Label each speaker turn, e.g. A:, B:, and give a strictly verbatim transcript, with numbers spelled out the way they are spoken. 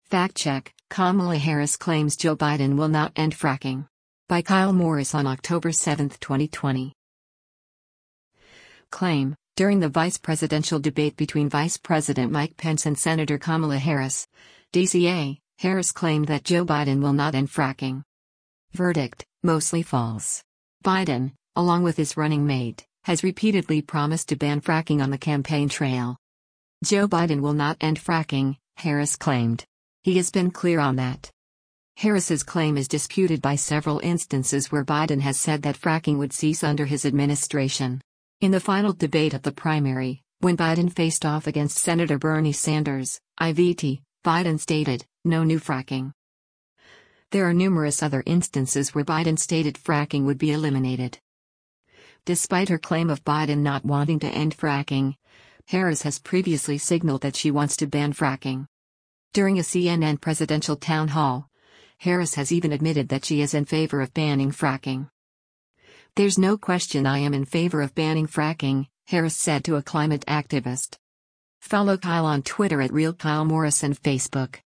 A: Fact check: Kamala Harris claims Joe Biden will not end fracking. By Kyle Morris on October seventh, twenty twenty. Claim: During the vice presidential debate between Vice President Mike Pence and Senator Kamala Harris, D C A, Harris claimed that Joe Biden will not end fracking. Verdict: mostly false. Biden, along with his running mate, has repeatedly promised to ban fracking on the campaign trail. Joe Biden will not end fracking, Harris claimed. He has been clear on that. Harris's claim is disputed by several instances where Biden has said that fracking would cease under his administration. In the final debate of the primary, when Biden faced off against Senator Bernie Sanders, I V T, Biden stated, "No new fracking." There are numerous other instances where Biden stated fracking would be eliminated. Despite her claim of Biden not wanting to end fracking, Harris has previously signaled that she wants to ban fracking. During a C N N presidential town hall, Harris has even admitted that she is in favor of banning fracking. "There's no question I am in favor of banning fracking," Harris said to a climate activist. Follow Kyle on Twitter at Real Kyle Morris and Facebook.